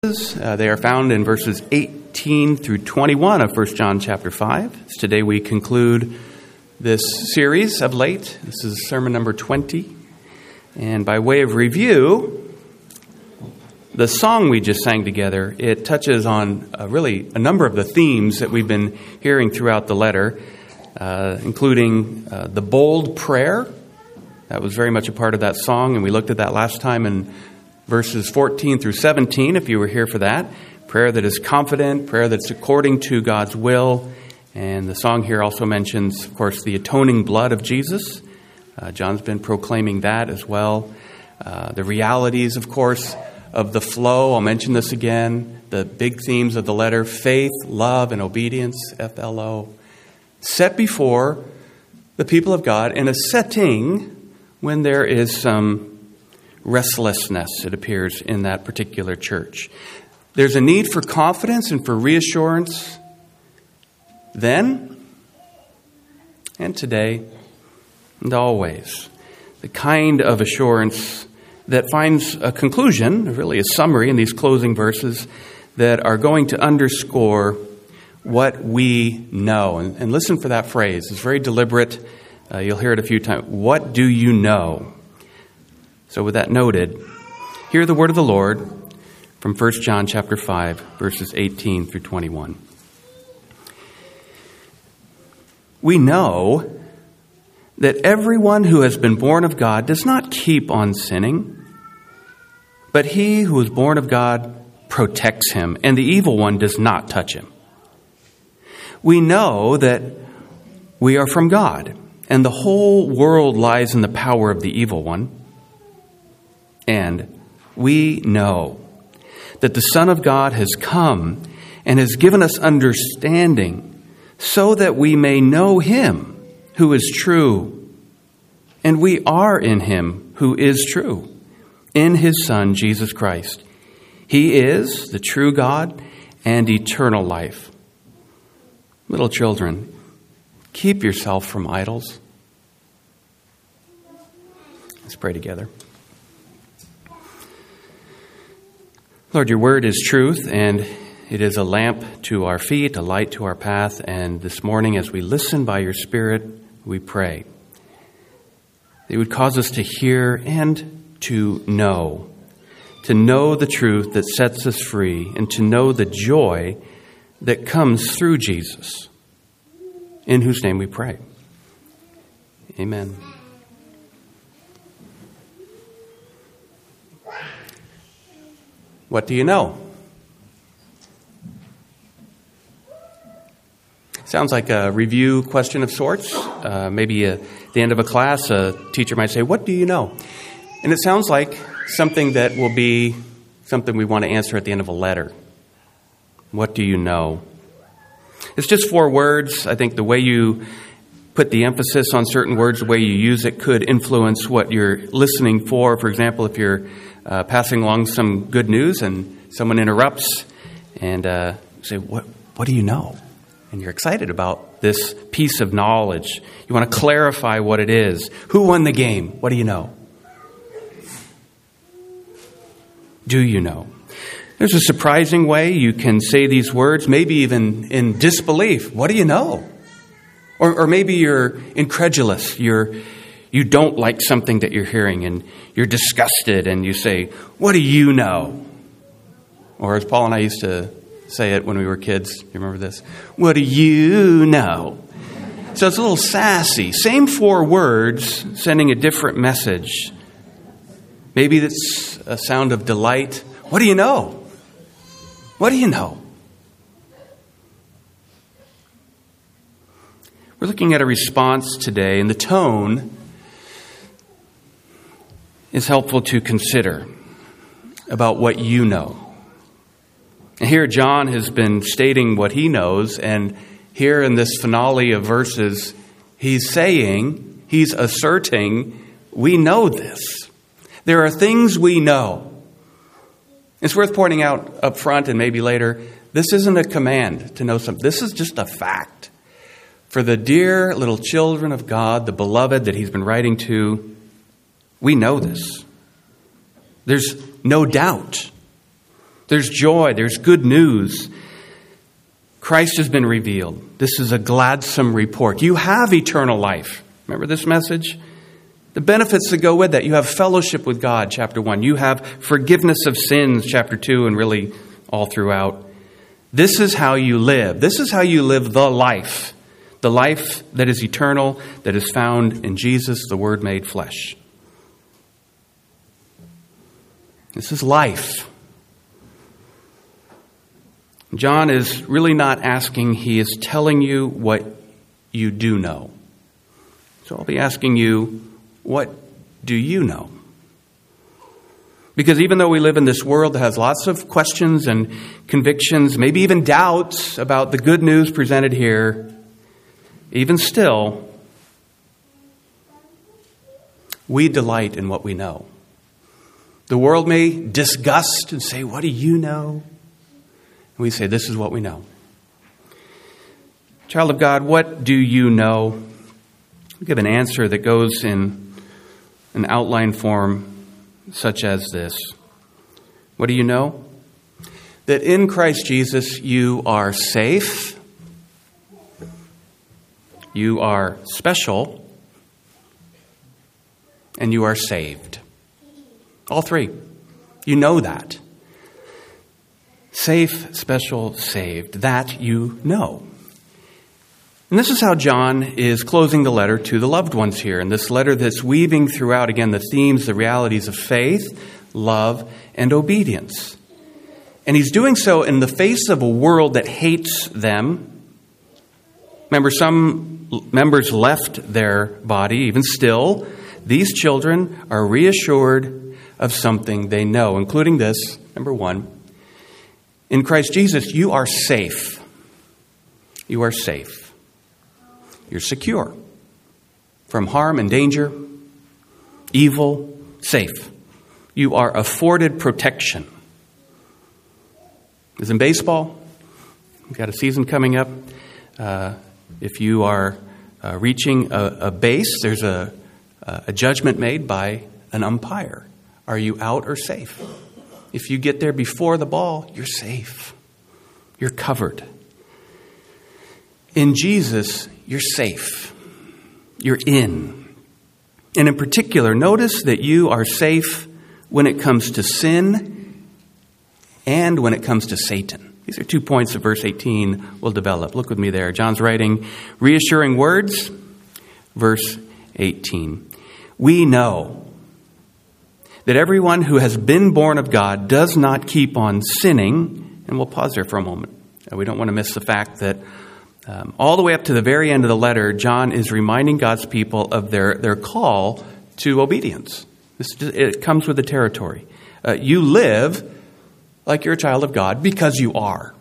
They are found in verses 18 through 21 of 1 John chapter 5. Today we conclude this series of late. This is sermon number 20. And by way of review, the song we just sang together, it touches on really a number of the themes that we've been hearing throughout the letter, including the bold prayer. That was very much a part of that song, and we looked at that last time in verses 14 through 17, if you were here for that. Prayer that is confident, prayer that's according to God's will. And the song here also mentions, of course, the atoning blood of Jesus. John's been proclaiming that as well. The realities, of course, of the flow. I'll mention this again. The big themes of the letter: faith, love, and obedience, FLO. Set before the people of God in a setting when there is some restlessness, it appears, in that particular church. There's a need for confidence and for reassurance then and today and always. The kind of assurance that finds a conclusion, really a summary in these closing verses that are going to underscore what we know. And listen for that phrase. It's very deliberate. You'll hear it a few times. What do you know? So with that noted, hear the word of the Lord from 1 John chapter 5, verses 18 through 21. We know that everyone who has been born of God does not keep on sinning, but he who is born of God protects him, and the evil one does not touch him. We know that we are from God, and the whole world lies in the power of the evil one. And we know that the Son of God has come and has given us understanding so that we may know him who is true. And we are in him who is true, in his Son, Jesus Christ. He is the true God and eternal life. Little children, keep yourself from idols. Let's pray together. Lord, your word is truth, and it is a lamp to our feet, a light to our path. And this morning, as we listen by your Spirit, we pray that it would cause us to hear and to know the truth that sets us free, and to know the joy that comes through Jesus, in whose name we pray. Amen. What do you know? Sounds like a review question of sorts. Maybe at the end of a class, a teacher might say, "What do you know?" And it sounds like something that will be something we want to answer at the end of a letter. What do you know? It's just 4 words. I think the way you put the emphasis on certain words, the way you use it, could influence what you're listening for. For example, if you're passing along some good news and someone interrupts and say, what do you know? And you're excited about this piece of knowledge. You want to clarify what it is. Who won the game? What do you know? Do you know? There's a surprising way you can say these words, maybe even in disbelief. What do you know? Or maybe you're incredulous. You don't like something that you're hearing, and you're disgusted, and you say, "What do you know?" Or as Paul and I used to say it when we were kids, you remember this? "What do you know?" So it's a little sassy. Same 4 words, sending a different message. Maybe it's a sound of delight. What do you know? What do you know? We're looking at a response today, and the tone is helpful to consider about what you know. And here John has been stating what he knows, and here in this finale of verses, he's asserting, we know this. There are things we know. It's worth pointing out up front and maybe later, this isn't a command to know something. This is just a fact. For the dear little children of God, the beloved that he's been writing to, we know this. There's no doubt. There's joy. There's good news. Christ has been revealed. This is a gladsome report. You have eternal life. Remember this message? The benefits that go with that. You have fellowship with God, chapter 1. You have forgiveness of sins, chapter 2, and really all throughout. This is how you live. This is how you live the life that is eternal, that is found in Jesus, the Word made flesh. This is life. John is really not asking, he is telling you what you do know. So I'll be asking you, what do you know? Because even though we live in this world that has lots of questions and convictions, maybe even doubts about the good news presented here, even still, we delight in what we know. The world may disgust and say, what do you know? And we say, this is what we know. Child of God, what do you know? We give an answer that goes in an outline form such as this. What do you know? That in Christ Jesus you are safe, you are special, and you are saved. All three. You know that. Safe, special, saved. That you know. And this is how John is closing the letter to the loved ones here. And this letter that's weaving throughout, again, the themes, the realities of faith, love, and obedience. And he's doing so in the face of a world that hates them. Remember, some members left their body. Even still, these children are reassured of something they know, including this, number one. In Christ Jesus, you are safe. You are safe. You're secure from harm and danger, evil, safe. You are afforded protection. As in baseball, we've got a season coming up. If you are reaching a base, there's a judgment made by an umpire. Are you out or safe? If you get there before the ball, you're safe. You're covered. In Jesus, you're safe. You're in. And in particular, notice that you are safe when it comes to sin and when it comes to Satan. These are 2 points that verse 18 will develop. Look with me there. John's writing reassuring words. Verse 18. We know that everyone who has been born of God does not keep on sinning. And we'll pause there for a moment. We don't want to miss the fact that all the way up to the very end of the letter, John is reminding God's people of their call to obedience. It comes with the territory. You live like you're a child of God because you are.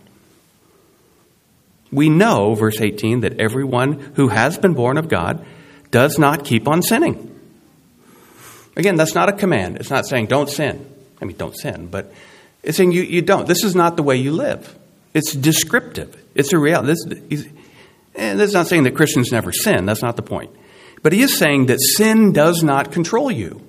We know, verse 18, that everyone who has been born of God does not keep on sinning. Again, that's not a command. It's not saying don't sin. I mean, don't sin, but it's saying you don't. This is not the way you live. It's descriptive. It's a reality. And this is not saying that Christians never sin. That's not the point. But he is saying that sin does not control you.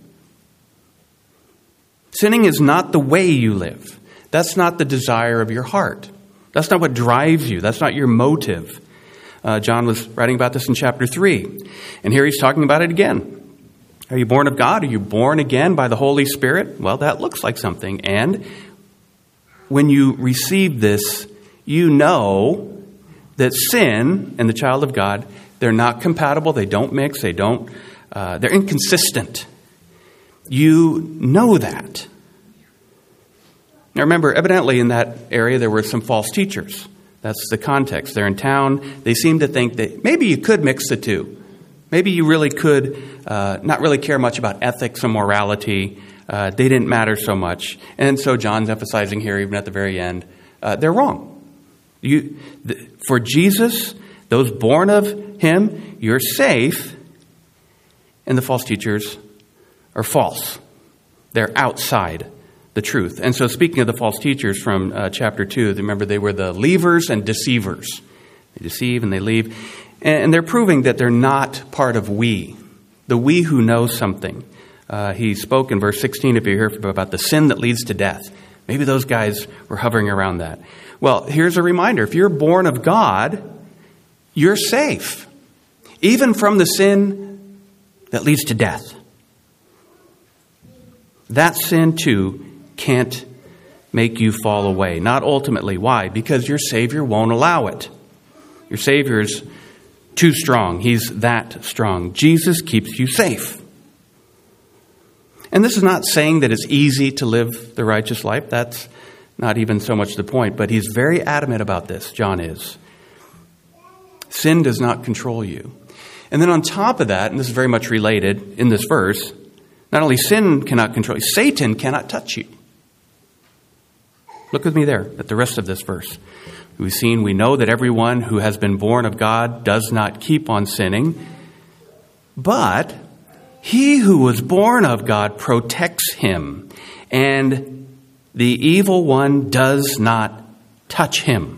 Sinning is not the way you live. That's not the desire of your heart. That's not what drives you. That's not your motive. John was writing about this in chapter 3. And here he's talking about it again. Are you born of God? Are you born again by the Holy Spirit? Well, that looks like something. And when you receive this, you know that sin and the child of God, they're not compatible. They don't mix. They're inconsistent. You know that. Now remember, evidently in that area there were some false teachers. That's the context. They're in town. They seem to think that maybe you could mix the two. Maybe you really could not really care much about ethics and morality. They didn't matter so much. And so John's emphasizing here, even at the very end, they're wrong. For Jesus, those born of him, you're safe. And the false teachers are false. They're outside the truth. And so speaking of the false teachers from chapter 2, remember they were the leavers and deceivers. They deceive and they leave. And they're proving that they're not part of we, the we who know something. He spoke in verse 16, if you hear about the sin that leads to death. Maybe those guys were hovering around that. Well, here's a reminder. If you're born of God, you're safe, even from the sin that leads to death. That sin, too, can't make you fall away. Not ultimately. Why? Because your Savior won't allow it. Your Savior is too strong. He's that strong. Jesus keeps you safe. And this is not saying that it's easy to live the righteous life. That's not even so much the point. But he's very adamant about this, John is. Sin does not control you. And then on top of that, and this is very much related in this verse, not only sin cannot control you, Satan cannot touch you. Look with me there at the rest of this verse. We know that everyone who has been born of God does not keep on sinning, but he who was born of God protects him, and the evil one does not touch him.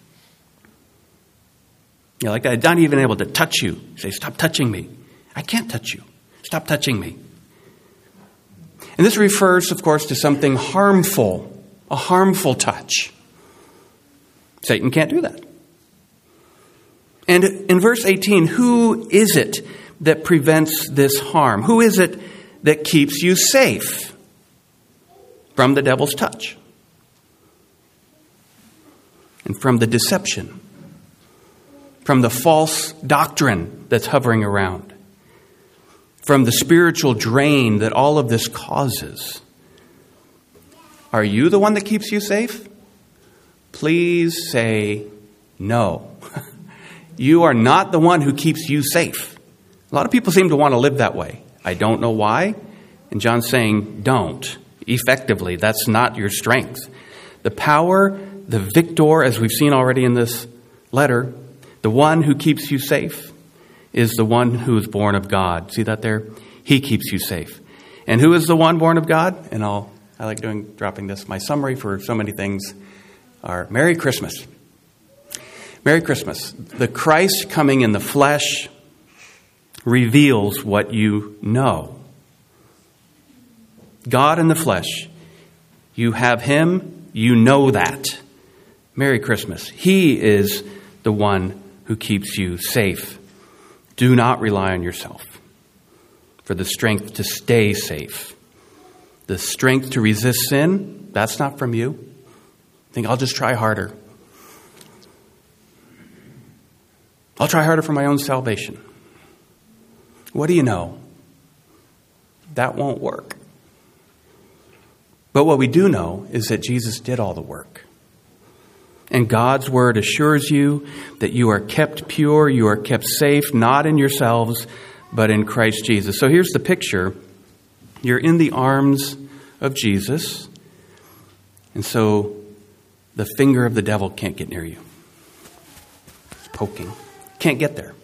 You're like, I'm not even able to touch you. You say, stop touching me. I can't touch you. Stop touching me. And this refers, of course, to something harmful, a harmful touch. Satan can't do that. And in verse 18, who is it that prevents this harm? Who is it that keeps you safe from the devil's touch and from the deception, from the false doctrine that's hovering around, from the spiritual drain that all of this causes? Are you the one that keeps you safe? Please say no. You are not the one who keeps you safe. A lot of people seem to want to live that way. I don't know why. And John's saying, don't. Effectively, that's not your strength. The power, the victor, as we've seen already in this letter, the one who keeps you safe is the one who is born of God. See that there? He keeps you safe. And who is the one born of God? And I like dropping this. My summary for so many things are Merry Christmas. Merry Christmas. The Christ coming in the flesh reveals what you know. God in the flesh. You have him. You know that. Merry Christmas. He is the one who keeps you safe. Do not rely on yourself for the strength to stay safe. The strength to resist sin, that's not from you. Think, I'll just try harder. I'll try harder for my own salvation. What do you know? That won't work. But what we do know is that Jesus did all the work. And God's word assures you that you are kept pure, you are kept safe, not in yourselves, but in Christ Jesus. So here's the picture. You're in the arms of Jesus, and so the finger of the devil can't get near you. It's poking. Can't get there.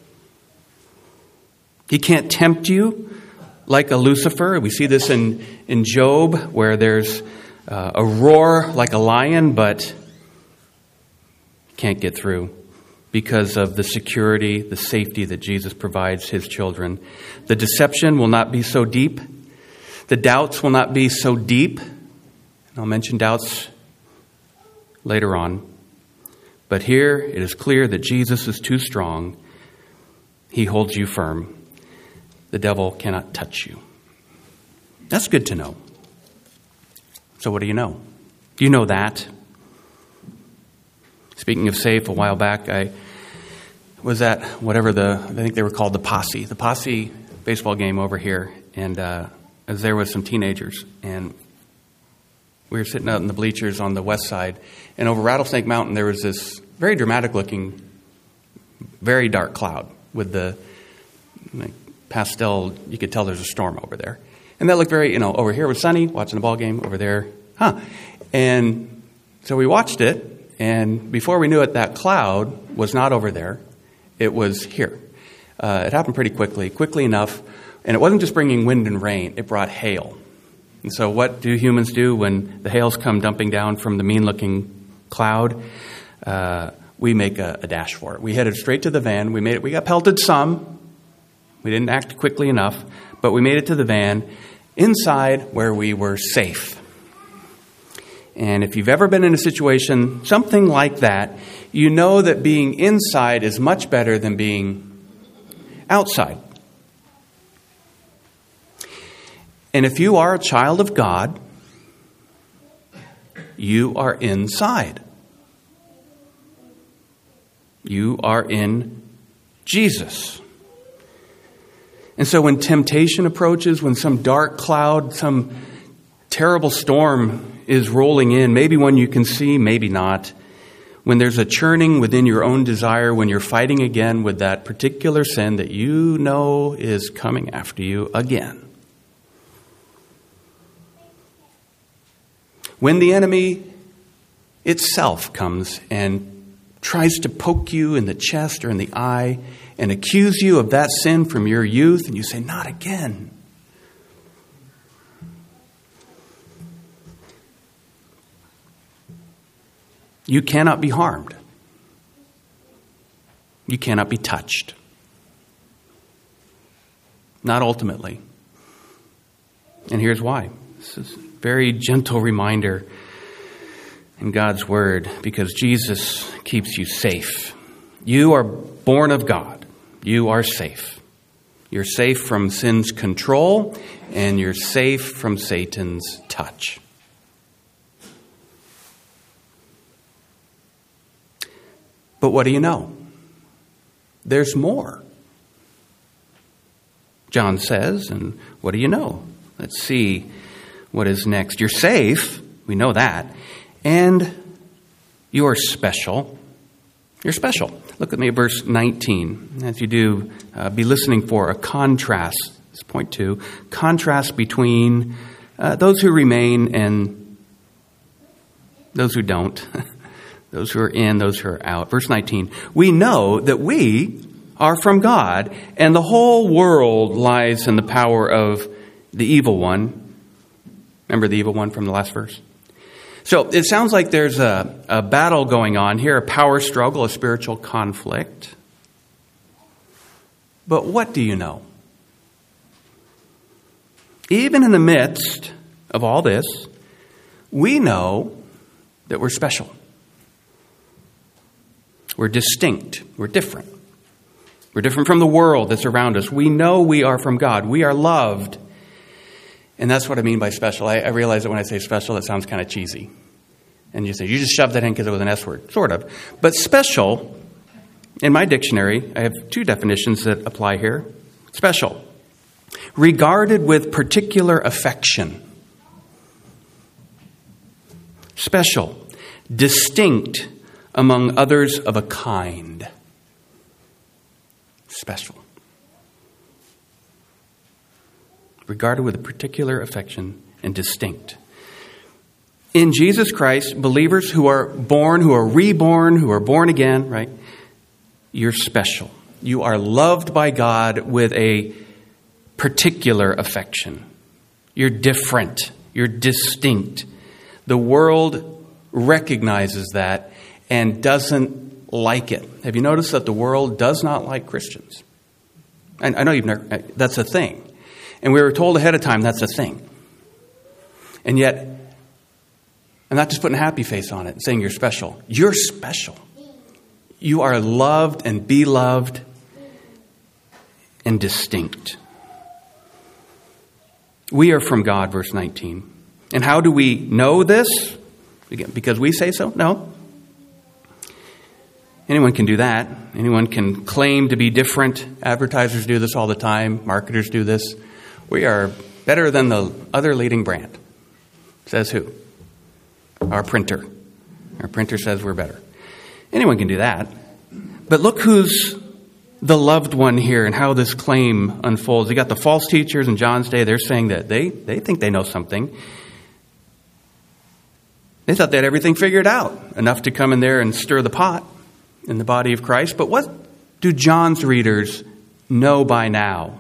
He can't tempt you like a Lucifer. We see this in Job, where there's a roar like a lion, but can't get through because of the security, the safety that Jesus provides his children. The deception will not be so deep. The doubts will not be so deep. I'll mention doubts later on. But here it is clear that Jesus is too strong. He holds you firm. The devil cannot touch you. That's good to know. So what do you know? Do you know that? Speaking of safe, a while back, I was at I think they were called the Posse baseball game over here. And I was there with some teenagers. And we were sitting out in the bleachers on the west side. And over Rattlesnake Mountain, there was this very dramatic looking, very dark cloud with the pastel. You could tell there's a storm over there. And that looked very, over here was sunny, watching the ball game. Over there, And so we watched it. And before we knew it, that cloud was not over there. It was here. It happened quickly enough. And it wasn't just bringing wind and rain. It brought hail. And so what do humans do when the hails come dumping down from the mean-looking cloud? We make a dash for it. We headed straight to the van. We got pelted some. We didn't act quickly enough. But we made it to the van inside where we were safe. And if you've ever been in a situation, something like that, you know that being inside is much better than being outside. And if you are a child of God, you are inside. You are in Jesus. And so when temptation approaches, when some dark cloud, some terrible storm is rolling in, maybe one you can see, maybe not, when there's a churning within your own desire, when you're fighting again with that particular sin that you know is coming after you again, when the enemy itself comes and tries to poke you in the chest or in the eye and accuse you of that sin from your youth, and you say, not again. You cannot be harmed. You cannot be touched. Not ultimately. And here's why. This is a very gentle reminder in God's Word, because Jesus keeps you safe. You are born of God. You are safe. You're safe from sin's control, and you're safe from Satan's touch. But what do you know? There's more. John says, and what do you know? Let's see what is next. You're safe. We know that. And you're special. You're special. Look at me at verse 19. As you do, be listening for a contrast. It's point 2. Contrast between those who remain and those who don't. Those who are in, those who are out. Verse 19. We know that we are from God, and the whole world lies in the power of the evil one. Remember the evil one from the last verse? So it sounds like there's a battle going on here, a power struggle, a spiritual conflict. But what do you know? Even in the midst of all this, we know that we're special. We're distinct. We're different. We're different from the world that's around us. We know we are from God. We are loved. And that's what I mean by special. I realize that when I say special, it sounds kind of cheesy. And you say, you just shoved that in because it was an S word. Sort of. But special, in my dictionary, I have 2 definitions that apply here. Special. Regarded with particular affection. Special. Distinct among others of a kind. Special. Regarded with a particular affection and distinct. In Jesus Christ, believers who are born, who are reborn, who are born again, right? You're special. You are loved by God with a particular affection. You're different. You're distinct. The world recognizes that and doesn't like it. Have you noticed that the world does not like Christians? I know you've never, that's a thing. And we were told ahead of time that's a thing. And yet, I'm not just putting a happy face on it and saying you're special. You're special. You are loved and beloved and distinct. We are from God, verse 19. And how do we know this? Again, because we say so? No. Anyone can do that. Anyone can claim to be different. Advertisers do this all the time. Marketers do this. We are better than the other leading brand. Says who? Our printer. Our printer says we're better. Anyone can do that. But look who's the loved one here and how this claim unfolds. You got the false teachers in John's day. They're saying that they think they know something. They thought they had everything figured out, enough to come in there and stir the pot in the body of Christ. But what do John's readers know by now?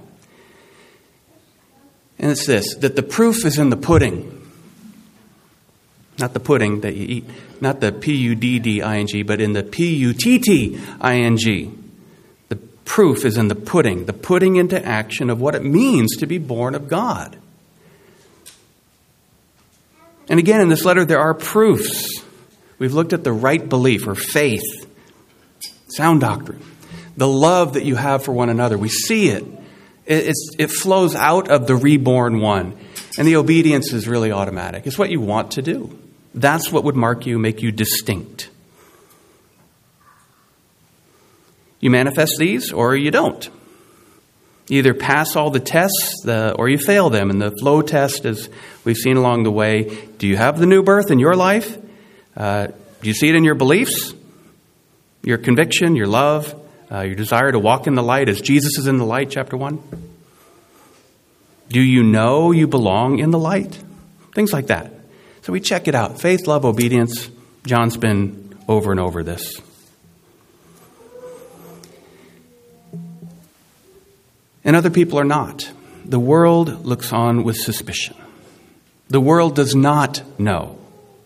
And it's this, that the proof is in the pudding. Not the pudding that you eat, not the P-U-D-D-I-N-G, but in the P-U-T-T-I-N-G. The proof is in the putting into action of what it means to be born of God. And again, in this letter, there are proofs. We've looked at the right belief or faith, sound doctrine, the love that you have for one another. We see it. It flows out of the reborn one. And the obedience is really automatic. It's what you want to do. That's what would mark you, make you distinct. You manifest these or you don't. You either pass all the tests or you fail them. And the flow test, as we've seen along the way, do you have the new birth in your life? Do you see it in your beliefs, your conviction, your love, your desire to walk in the light as Jesus is in the light, chapter 1? Do you know you belong in the light? Things like that. So we check it out. Faith, love, obedience. John's been over and over this. And other people are not. The world looks on with suspicion. The world does not know.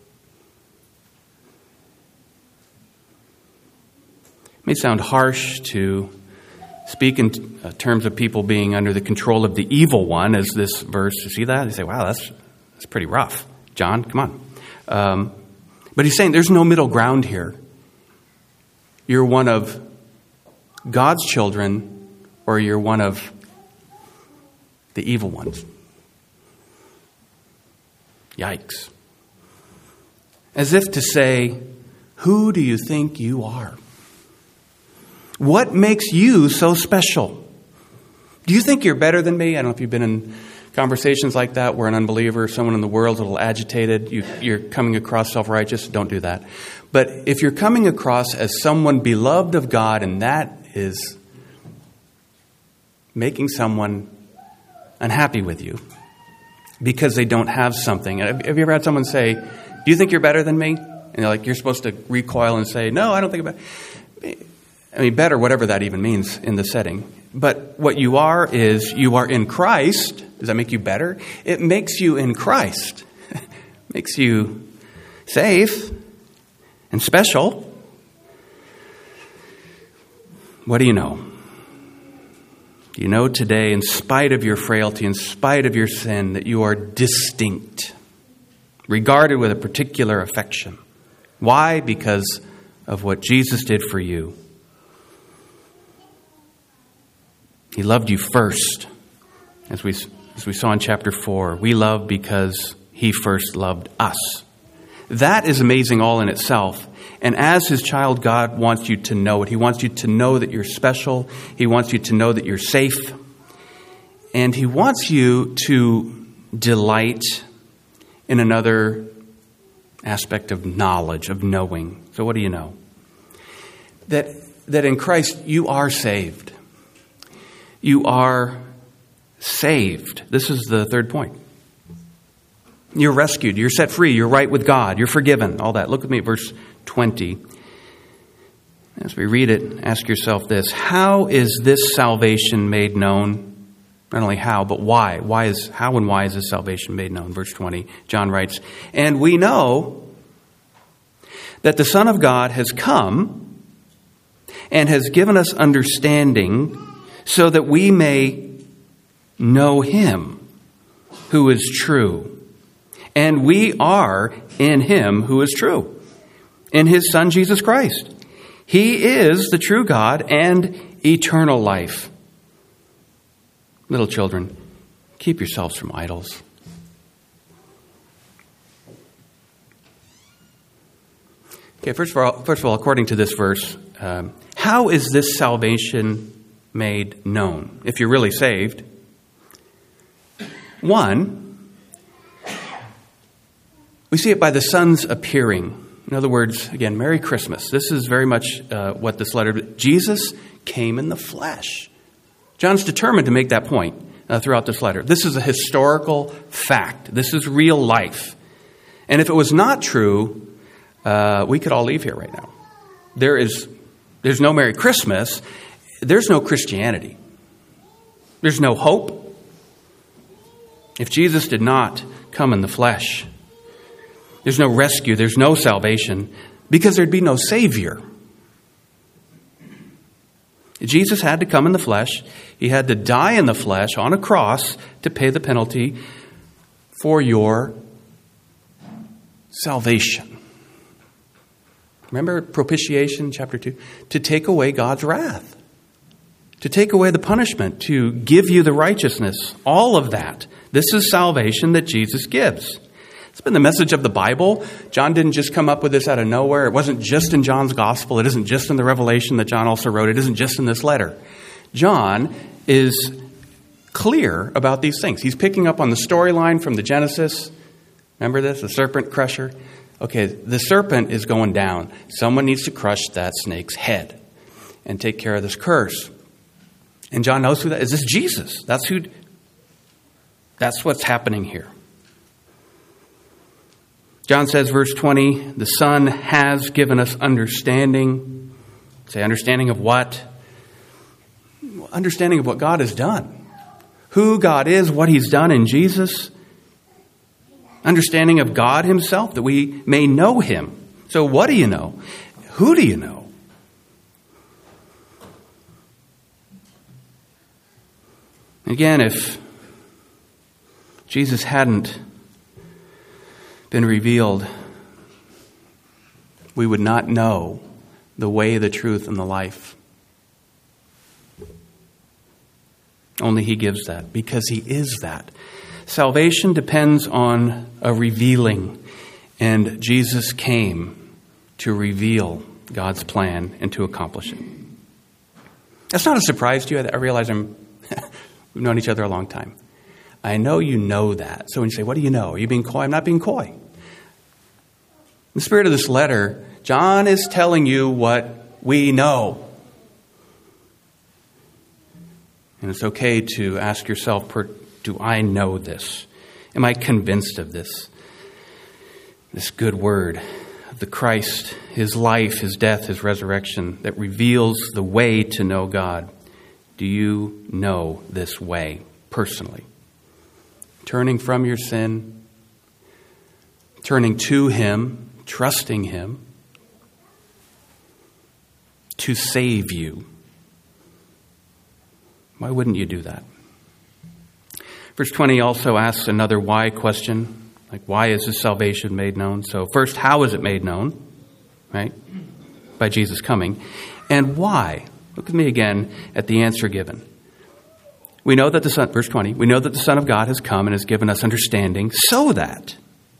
It may sound harsh to speak in terms of people being under the control of the evil one, as this verse, you see that? You say, wow, that's pretty rough. John, come on. But he's saying there's no middle ground here. You're one of God's children, or you're one of the evil ones. Yikes. As if to say, who do you think you are? What makes you so special? Do you think you're better than me? I don't know if you've been in conversations like that where an unbeliever, someone in the world, is a little agitated. You're coming across self-righteous. Don't do that. But if you're coming across as someone beloved of God, and that is making someone unhappy with you because they don't have something. Have you ever had someone say, do you think you're better than me? And you're supposed to recoil and say, no, I don't think about it. I mean, better, whatever that even means in the setting. But what you are is you are in Christ. Does that make you better? It makes you in Christ. Makes you safe and special. What do you know? You know today, in spite of your frailty, in spite of your sin, that you are distinct, regarded with a particular affection. Why? Because of what Jesus did for you. He loved you first, as we saw in chapter 4. We love because He first loved us. That is amazing all in itself. And as His child, God wants you to know it. He wants you to know that you're special. He wants you to know that you're safe. And He wants you to delight in another aspect of knowledge, of knowing. So what do you know? That in Christ you are saved. You are saved. This is the third point. You're rescued. You're set free. You're right with God. You're forgiven. All that. Look with me at verse 20. As we read it, ask yourself this. How is this salvation made known? Not only how, but why. How and why is this salvation made known? Verse 20, John writes, and we know that the Son of God has come and has given us understanding so that we may know Him who is true. And we are in Him who is true, in His Son, Jesus Christ. He is the true God and eternal life. Little children, keep yourselves from idols. Okay, first of all, according to this verse, how is this salvation made known? If you're really saved, one, we see it by the Son's appearing. In other words, again, Merry Christmas. This is very much what this letter... Jesus came in the flesh. John's determined to make that point throughout this letter. This is a historical fact. This is real life. And if it was not true, we could all leave here right now. There's no Merry Christmas. There's no Christianity. There's no hope. If Jesus did not come in the flesh, there's no rescue, there's no salvation, because there'd be no Savior. Jesus had to come in the flesh. He had to die in the flesh on a cross to pay the penalty for your salvation. Remember propitiation, chapter 2? To take away God's wrath. To take away the punishment. To give you the righteousness. All of that. This is salvation that Jesus gives. It's been the message of the Bible. John didn't just come up with this out of nowhere. It wasn't just in John's gospel. It isn't just in the Revelation that John also wrote. It isn't just in this letter. John is clear about these things. He's picking up on the storyline from the Genesis. Remember this? The serpent crusher. Okay, the serpent is going down. Someone needs to crush that snake's head and take care of this curse. And John knows who that is. This is Jesus. That's what's happening here. John says, verse 20, the Son has given us understanding. Say, understanding of what? Understanding of what God has done. Who God is, what He's done in Jesus. Understanding of God Himself, that we may know Him. So what do you know? Who do you know? Again, if Jesus hadn't been revealed, we would not know the way, the truth, and the life. Only He gives that, because He is that. Salvation depends on a revealing, and Jesus came to reveal God's plan and to accomplish it. That's not a surprise to you. I realize we've known each other a long time. I know you know that. So when you say, what do you know? Are you being coy? I'm not being coy. In the spirit of this letter, John is telling you what we know. And it's okay to ask yourself, do I know this? Am I convinced of this? This good word of the Christ, His life, His death, His resurrection, that reveals the way to know God. Do you know this way personally? Turning from your sin, turning to Him, trusting Him to save you. Why wouldn't you do that? Verse 20 also asks another why question. Like, why is this salvation made known? So first, how is it made known? Right? By Jesus coming. And why? Look with me again at the answer given. We know that the Son, verse 20, we know that the Son of God has come and has given us understanding so that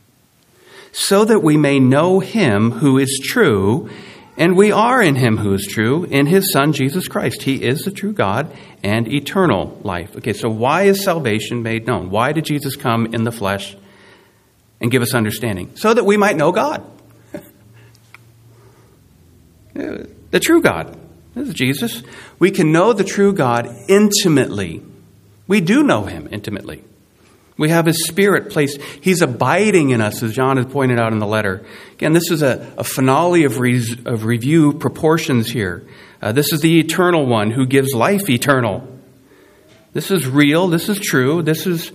we may know Him who is true, and we are in Him who is true, in His Son, Jesus Christ. He is the true God and eternal life. Okay, so why is salvation made known? Why did Jesus come in the flesh and give us understanding? So that we might know God. The true God. This is Jesus. We can know the true God intimately. We do know Him intimately. We have His Spirit placed. He's abiding in us, as John has pointed out in the letter. Again, this is a finale of review proportions here. This is the eternal one who gives life eternal. This is real. This is true. This is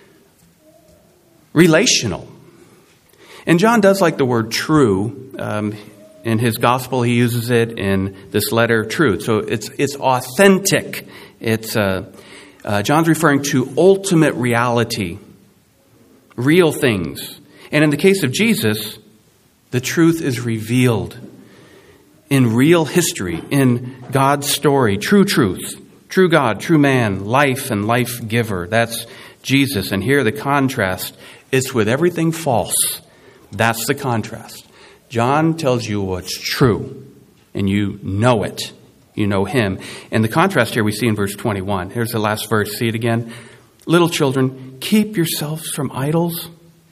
relational. And John does like the word true. In his gospel, he uses it. In this letter, truth. So it's authentic. It's John's referring to ultimate reality, real things. And in the case of Jesus, the truth is revealed in real history, in God's story, true truth, true God, true man, life and life giver. That's Jesus. And here the contrast, it's with everything false. That's the contrast. John tells you what's true, and you know it. You know Him. And the contrast here we see in verse 21. Here's the last verse. See it again. Little children, keep yourselves from idols.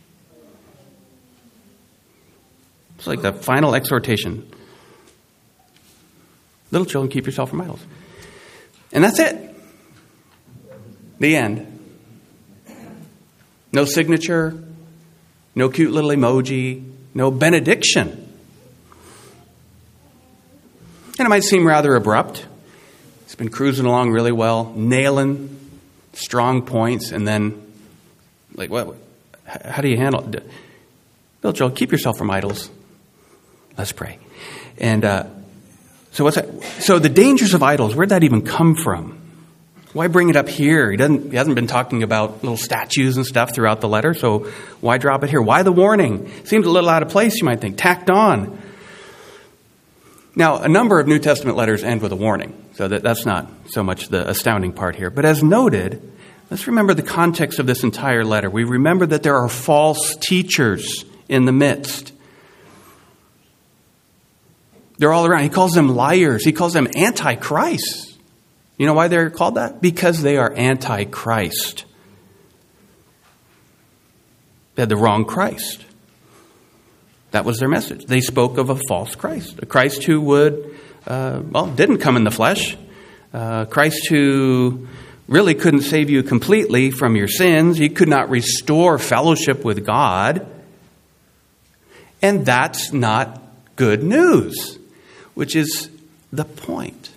It's like the final exhortation. Little children, keep yourself from idols. And that's it. The end. No signature. No cute little emoji. No benediction. And it might seem rather abrupt. It's been cruising along really well, nailing strong points, and then, like, what? How do you handle it? Bill Joel, keep yourself from idols. Let's pray. And so what's that? So the dangers of idols, where'd that even come from? Why bring it up here? He hasn't been talking about little statues and stuff throughout the letter, so why drop it here? Why the warning? Seems a little out of place, you might think, tacked on. Now, a number of New Testament letters end with a warning, so that's not so much the astounding part here. But as noted, let's remember the context of this entire letter. We remember that there are false teachers in the midst. They're all around. He calls them liars. He calls them antichrists. You know why they're called that? Because they are anti-Christ. They had the wrong Christ. That was their message. They spoke of a false Christ. A Christ who didn't come in the flesh. Christ who really couldn't save you completely from your sins. He could not restore fellowship with God. And that's not good news, which is the point.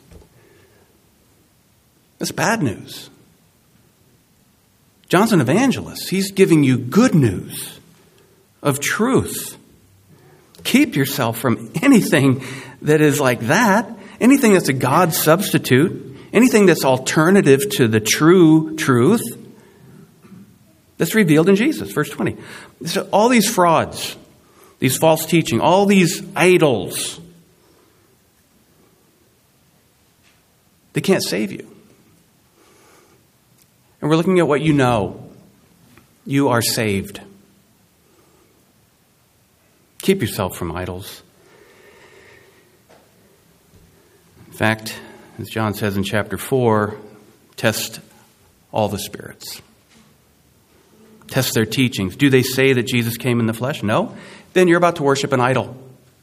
That's bad news. John's an evangelist. He's giving you good news of truth. Keep yourself from anything that is like that, anything that's a God substitute, anything that's alternative to the true truth that's revealed in Jesus. Verse 20. So all these frauds, these false teaching, all these idols, they can't save you. And we're looking at what you know. You are saved. Keep yourself from idols. In fact, as John says in chapter 4, test all the spirits. Test their teachings. Do they say that Jesus came in the flesh? No. Then you're about to worship an idol.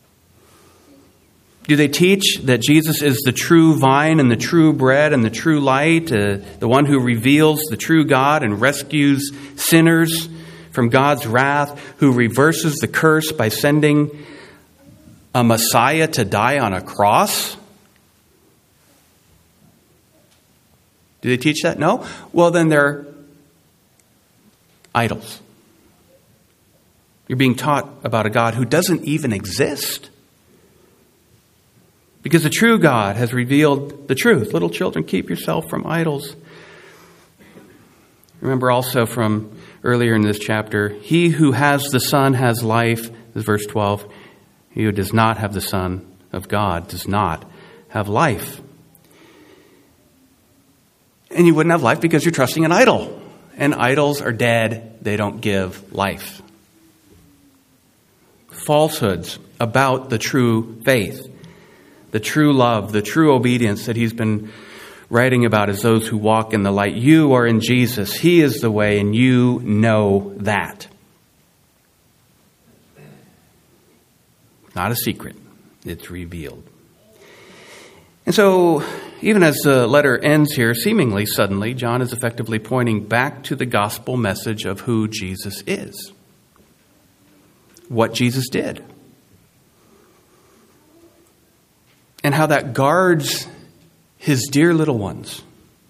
Do they teach that Jesus is the true vine and the true bread and the true light, the one who reveals the true God and rescues sinners from God's wrath, who reverses the curse by sending a Messiah to die on a cross? Do they teach that? No? Well, then they're idols. You're being taught about a God who doesn't even exist. Because the true God has revealed the truth. Little children, keep yourself from idols. Remember also from earlier in this chapter, he who has the Son has life. This is verse 12. He who does not have the Son of God does not have life. And you wouldn't have life because you're trusting an idol. And idols are dead. They don't give life. Falsehoods about the true faith, the true love, the true obedience that he's been writing about as those who walk in the light. You are in Jesus. He is the way, and you know that. Not a secret. It's revealed. And so, even as the letter ends here, seemingly suddenly, John is effectively pointing back to the gospel message of who Jesus is. What Jesus did. And how that guards his dear little ones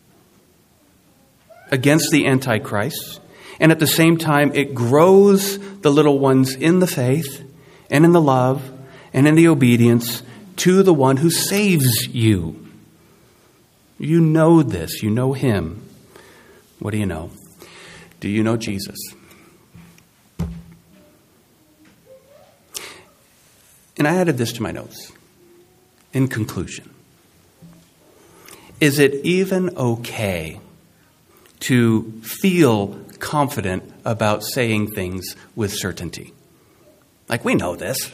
against the Antichrist. And at the same time, it grows the little ones in the faith and in the love and in the obedience to the one who saves you. You know this. You know him. What do you know? Do you know Jesus? And I added this to my notes. In conclusion, is it even okay to feel confident about saying things with certainty? Like, we know this.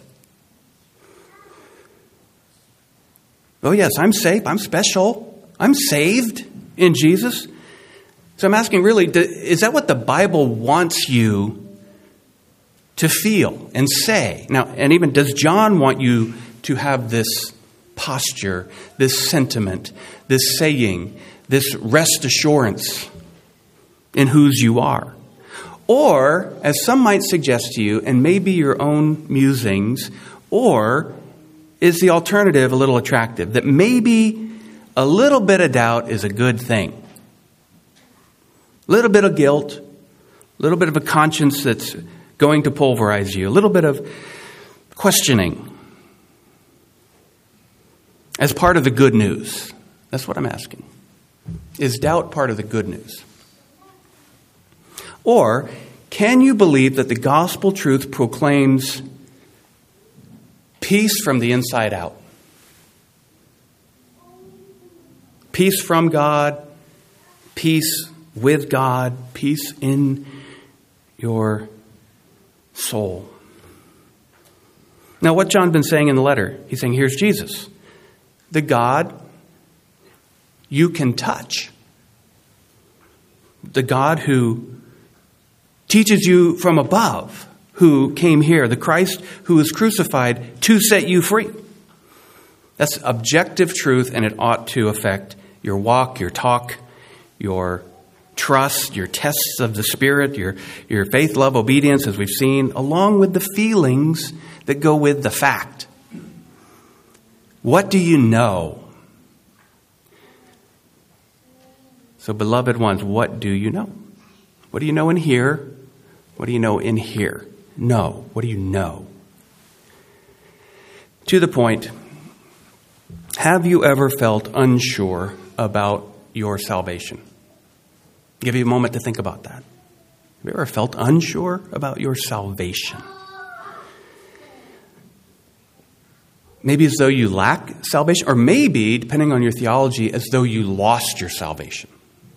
Oh, yes, I'm safe. I'm special. I'm saved in Jesus. So I'm asking, really, is that what the Bible wants you to feel and say? Now, and even does John want you to have this posture, this sentiment, this saying, this rest assurance in whose you are? Or, as some might suggest to you, and maybe your own musings, or is the alternative a little attractive? That maybe a little bit of doubt is a good thing. A little bit of guilt, a little bit of a conscience that's going to pulverize you, a little bit of questioning as part of the good news. That's what I'm asking. Is doubt part of the good news? Or can you believe that the gospel truth proclaims peace from the inside out? Peace from God, peace with God, peace in your soul. Now, what John's been saying in the letter, he's saying, here's Jesus, the God you can touch, the God who teaches you from above, who came here, the Christ who was crucified to set you free. That's objective truth, and it ought to affect your walk, your talk, your trust, your tests of the Spirit, your faith, love, obedience, as we've seen, along with the feelings that go with the fact. What do you know? So, beloved ones, what do you know? What do you know in here? What do you know in here? No. What do you know? To the point, have you ever felt unsure about your salvation? I'll give you a moment to think about that. Have you ever felt unsure about your salvation? Maybe as though you lack salvation, or maybe, depending on your theology, as though you lost your salvation.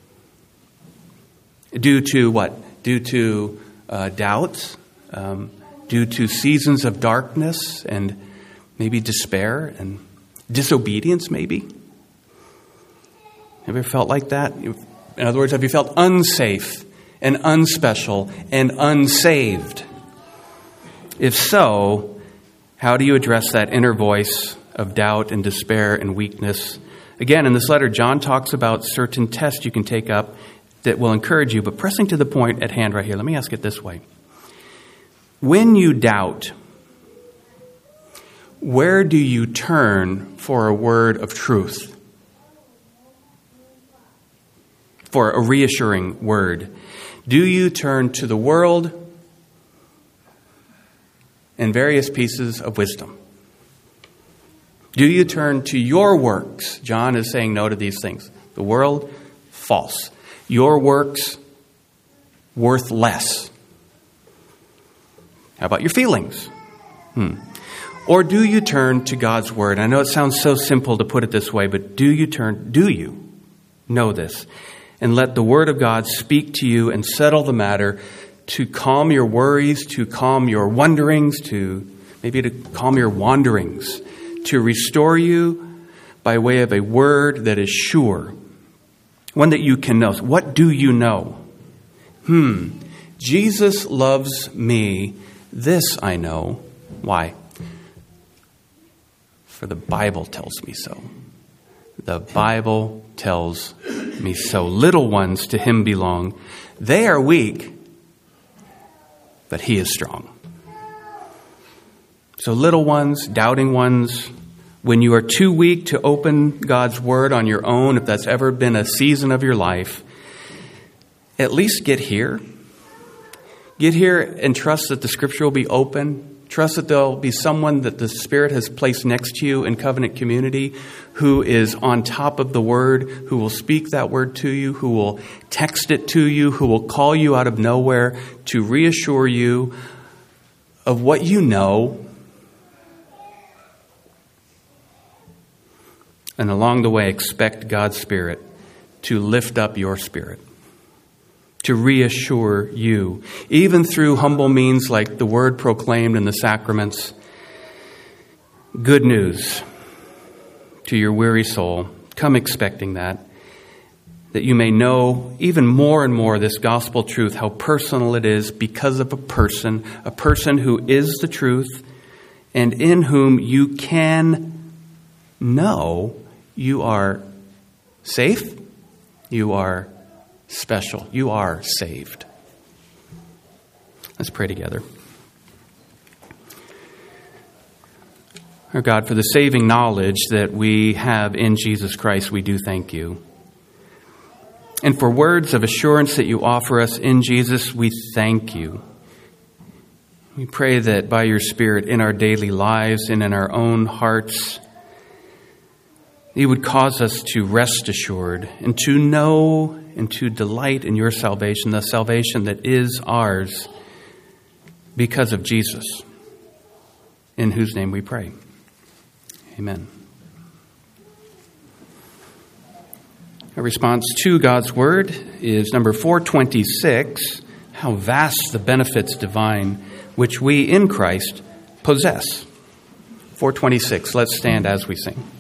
Due to what? Due to doubts, due to seasons of darkness and maybe despair and disobedience, maybe. Have you ever felt like that? In other words, have you felt unsafe and unspecial and unsaved? If so, how do you address that inner voice of doubt and despair and weakness? Again, in this letter, John talks about certain tests you can take up that will encourage you. But pressing to the point at hand right here, let me ask it this way. When you doubt, where do you turn for a word of truth? For a reassuring word? Do you turn to the world and various pieces of wisdom? Do you turn to your works? John is saying no to these things. The world, false. Your works, worth less. How about your feelings? Or do you turn to God's word? I know it sounds so simple to put it this way, but do you know this? And let the word of God speak to you and settle the matter, to calm your worries, to calm your wonderings, to calm your wanderings, to restore you by way of a word that is sure, one that you can know. What do you know? Jesus loves me. This I know. Why? For the Bible tells me so. The Bible tells me so. Little ones to him belong. They are weak, but he is strong. So little ones, doubting ones, when you are too weak to open God's word on your own, if that's ever been a season of your life, at least get here. Get here and trust that the scripture will be open. Trust that there'll be someone that the Spirit has placed next to you in covenant community who is on top of the word, who will speak that word to you, who will text it to you, who will call you out of nowhere to reassure you of what you know. And along the way, expect God's Spirit to lift up your spirit, to reassure you, even through humble means like the word proclaimed in the sacraments. Good news to your weary soul. Come expecting that you may know even more and more this gospel truth, how personal it is because of a person who is the truth, and in whom you can know you are safe, you are special, you are saved. Let's pray together. Our God, for the saving knowledge that we have in Jesus Christ, we do thank you. And for words of assurance that you offer us in Jesus, we thank you. We pray that by your Spirit in our daily lives and in our own hearts He would cause us to rest assured and to know and to delight in your salvation, the salvation that is ours because of Jesus, in whose name we pray. Amen. A response to God's word is number 426, how vast the benefits divine which we in Christ possess. 426, let's stand as we sing.